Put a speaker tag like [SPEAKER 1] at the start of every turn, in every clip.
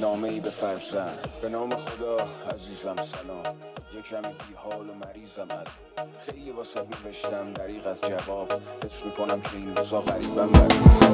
[SPEAKER 1] نامه‌ای به فرزند. به نام خدا عزیزم سلام، یک کمی بی‌حال و مریضم خیلی واسه نوشتم دریغ از جواب. حس میکنم که این روزا غریبم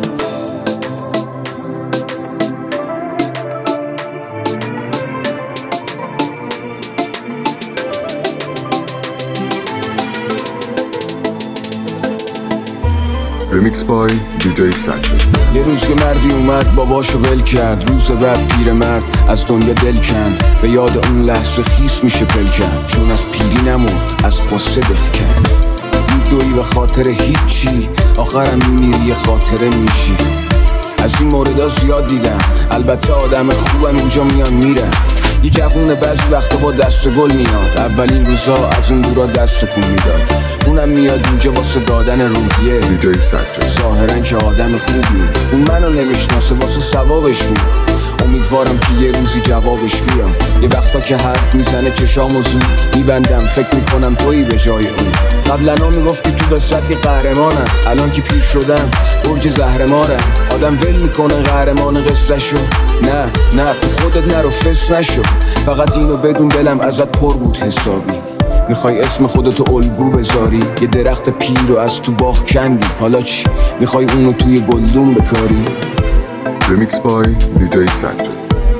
[SPEAKER 2] ریمیکس بای دیجی سجاد.
[SPEAKER 1] یه روز که مردی اومد باباشو ول کرد، روز بعد پیرمرد از دنیا دل کند. به یاد اون لحظه خیس میشه پل کرد، چون از پیری نمرد از قصه دل کرد. دویی به خاطر هیچی، آخرم میری خاطره میشی. از این موردها زیاد دیدم، البته آدم خوبم اینجا میان میرن. یه جوونه بعضی وقتا با دست گل میاد، اولین روزا از اون دورا دست تکون میداد. اونم میاد اینجا واسه دادن روحیه.
[SPEAKER 2] دیجی سجاد
[SPEAKER 1] ظاهرا که آدم خوبی، اون منو نمیشناسه واسه ثوابش میاد. امیدوارم که یه روزی جوابش بیام. یه وقتا که حرف میزنه چشامو زود میبندم، فکر میکنم تویی به جای اون. قبلا میگفتی تو قصتی قهرمانم، الان که پیر شدم برج زهرمارم. آدم ول میکنه قهرمان قصه شو، نه تو خودت نرو فس نشو. فقط اینو بدون دلم ازت پر بود حسابی. میخوای اسم خودتو الگو بذاری، یه درخت پیر رو از تو باغ کندی، حالا چی؟ میخوای اونو توی گلدون بکاری؟
[SPEAKER 2] ریمیکس بای دیجی سجاد.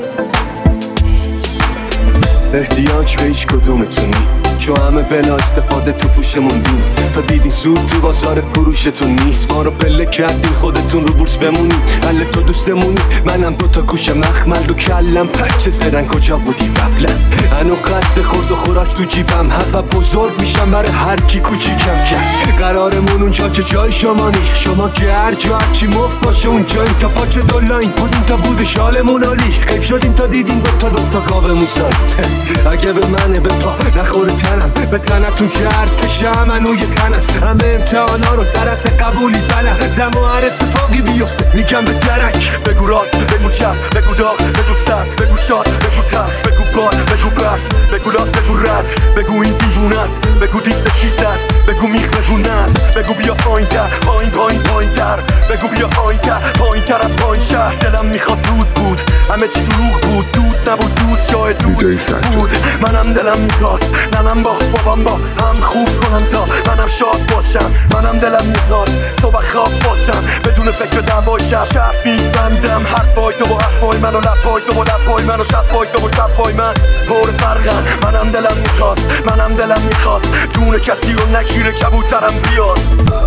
[SPEAKER 3] احتیاج به هیچ کدومتونی، چون همه بلا استفاده تو پوشمون دون. تا دیدین سود تو بازار فروشتون نیست، ما رو پله کردین خودتون رو بورس بمونین. حل تو دوستمونی، منم دوتا گوش مخمل رو کلم. پچه زرن کجا بودی قبلا؟ هنو قد خورد و خوراک تو جیبم، حبا بزرگ میشم برای هر کی کوچیکم کرد. قرارمون اونجا که جای شما نی، شما که هر جا هرچی مفت باشه اونجا. این تا پاچه دولاین بودین تا بود شالمون عالی. قیف شدین تا دیدین دوتا گاومون سایت. اگه به منه به پا نخوره تنم، به تنتون کرد کشم منو یه تن است. همه امتحانا رو درت قبولی بلدم و هر اتفاقی بیفته میگم به درک. بگو راست بگو چپ، بگو داغ بگو سرد، بگو شاد بگو تلخ، بگو باد بگو برف، بگو لات بگو رد، بگو این دیوونه است، بگو دید به چی زد، بگو میخ بگو نه، بگو بیا پایین تر پایین تر، بگو بیا پایین تر از پایین شهر. دلم میخواد روز بود همه چی دروغ بود، دود نبود دوست جای دود بود. منم دلم میخواست ننم با بابام با هم خوب کنم تا منم شاد باشم. منم دلم میخواست صبح خواب باشم بدون فکر دعوای شب میبندم. حرفای تو با حرفای من و لبای تو با لبای من و شبای تو با شبای من پر فرقن. منم دلم میخواست دونه کسی رو نگیره کبوترم بیاد.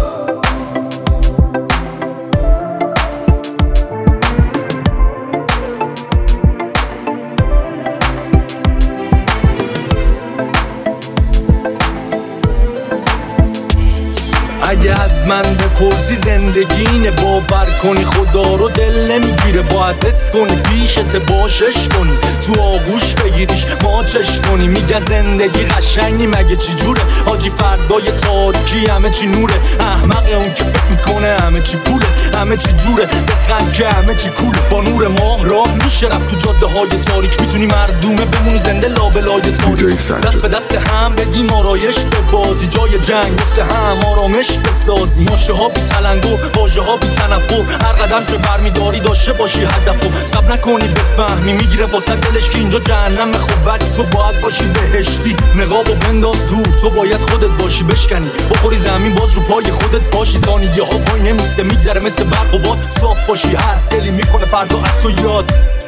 [SPEAKER 4] اگه از من بپرسی زندگینه، باور کنی خدا رو دل نمیگیره. باید حس کنی پیشت باشش کنی، تو آغوش بگیریش ماچش کنی. میگه زندگی قشنگی مگه چی جوره؟ حاجی فردای تاریکی همه چی نوره. احمقه اون که فکر میکنه همه چی پوله، همه چی جوره. بخند که همه چی کوله. با نور ماه راه میشه رفت تو جاده های تاریک. میتونی مردومه بمونی زنده لابلای تاریک. دست به دست هم بدیم آرایش به بازی، جای جنگ واسه هم آرامش بسازی. ماشه ها بی تلنگو، واژه ها بی تنفر. هر قدم که برمیداری داشته باشی هدفو. سب نکنی بفهمی میگیره واسه دلش که اینجا جهنم خوب، ولی تو باید باشی بهشتی. نقابو بنداز دور، تو باید خودت باشی بشکنی. بخوری زمین باز رو پای خودت باشی. ثانیه ها پای نمیسته میگذره مثل برق و باد. صاف باشی هر دلی میکنه فردا از تو یاد.